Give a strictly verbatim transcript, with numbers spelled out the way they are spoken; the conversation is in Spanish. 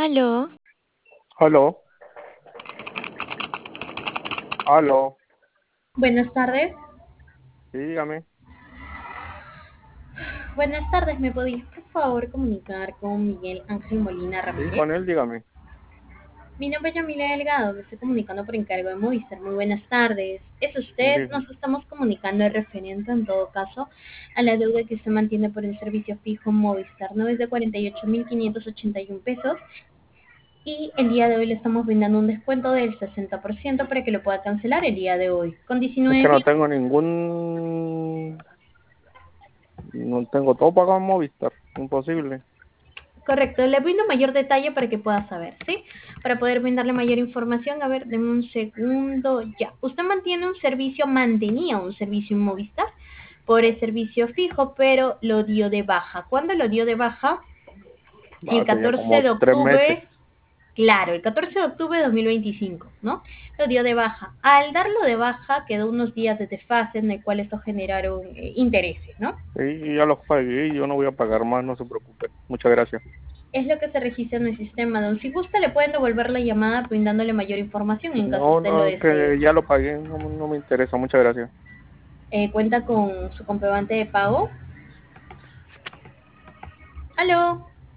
Aló, Aló, aló, Buenas tardes. sí, dígame. Buenas tardes, ¿me podías por favor comunicar con Miguel Ángel Molina Sí, Ramírez? con él, dígame. Mi nombre es Yamila Delgado, me estoy comunicando por encargo de Movistar. Muy buenas tardes. ¿Es usted? Dígame. Nos estamos comunicando referente en todo caso a la deuda que usted mantiene por el servicio fijo Movistar, ¿no? Es de cuarenta y ocho mil quinientos ochenta y uno pesos y el día de hoy le estamos brindando un descuento del sesenta por ciento para que lo pueda cancelar el día de hoy. Con Es diecinueve que no días. tengo ningún... No tengo todo pagado en Movistar. Imposible. Correcto, le brindo mayor detalle para que pueda saber, ¿sí? Para poder brindarle mayor información, a ver, denme un segundo, ya. Usted mantiene un servicio, mantenía un servicio en Movistar por el servicio fijo, pero lo dio de baja. ¿Cuándo lo dio de baja? El Hace ya catorce como de tres meses. octubre, claro, el catorce de octubre de dos mil veinticinco, ¿no? Lo dio de baja. Al darlo de baja, quedó unos días de desfase en el cual esto generaron eh, intereses, ¿no? Sí, ya los pagué y yo no voy a pagar más, no se preocupe. Muchas gracias. Es lo que se registra en el sistema, don. Si gusta, le pueden devolver la llamada brindándole mayor información en caso No, usted lo no, desee. que ya lo pagué, no, no me interesa. Muchas gracias. Eh, ¿Cuenta con su comprobante de pago? ¿Aló?